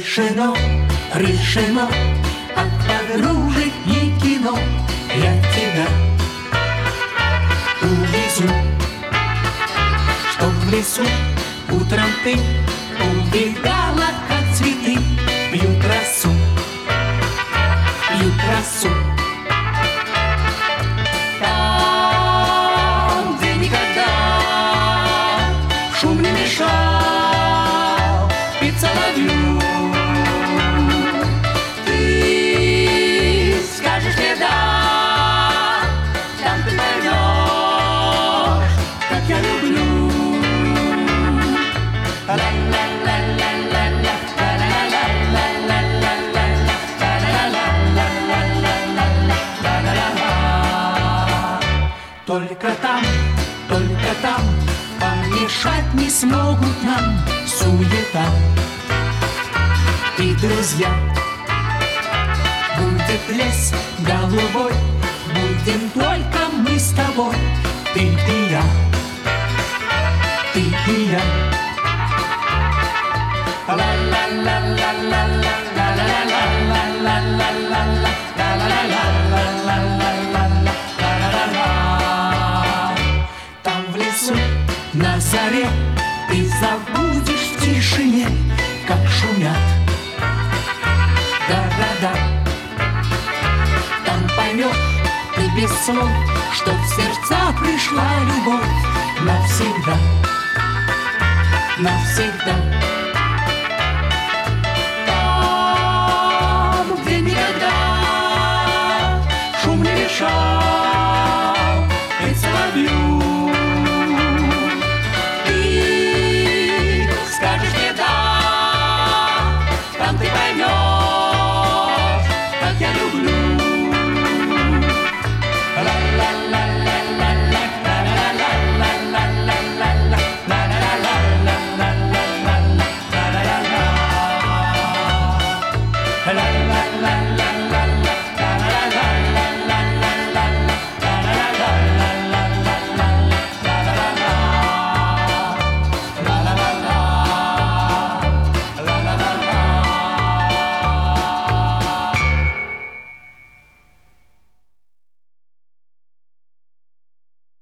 решено, от подружек и кино я тебя увезу, чтоб в лесу утром ты увидала, как цветы пьют росу, пьют росу. Там, где никогда шум не мешал петь соловью, ты скажешь мне да, там ты поймешь, как я люблю. Только там помешать не смогут нам суета и друзья. Будет лес голубой, будем только мы с тобой, ты и я, ты и я. Там в лесу на заре ты забудешь в тишине, как шумят города. Там поймешь ты без слов, что в сердца пришла любовь навсегда, навсегда. Там, где никогда шум не мешал